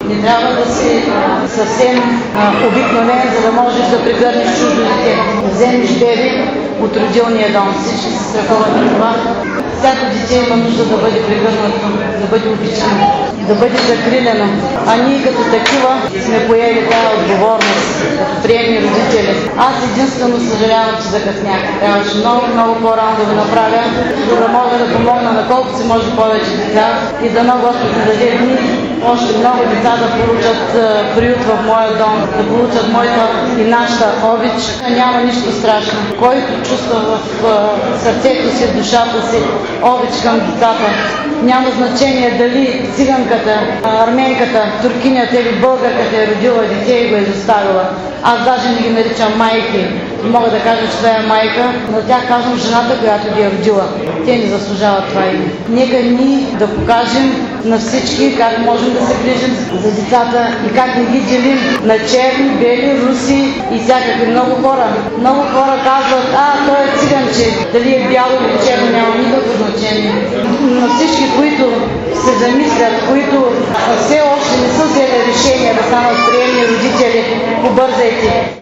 Не трябва да си съвсем обикновен, за да можеш да прегърнеш чуждо дете. Да вземеш беби от родилния дом. Всички се страхуват от това. Всяко дете има нужда да бъде прегърнато, да бъде обичано, да бъде закрилено. А ние като такива сме поели тази отговорност, като приемни родители. Аз единствено съжалявам, че закъснях. Трябваше много по-рано да го направя, за да мога да помогна на колкото се може повече деца и да Господ да даде дни още много деца да получат приют в моя дом, да получат моята и нашата обич. Няма нищо страшно. Който чувства в сърцето си, в душата си обич към децата, няма значение дали циганката, арменката, туркинята или българката е родила дете и го е изоставила. Аз даже не ги наричам майки. Мога да кажа, че това е майка, но тя казвам жената, която ги е родила. Те не заслужават това име. Нека ние да покажем на всички как можем да се грижим за децата и как не ги делим на черни, бели, руси и всякакви много хора. Много хора казват, той е циганче, дали е бяло или черно, няма никакво значение. На всички, които се замислят, които все още не са взели решение да станат приемни родители, побързайте.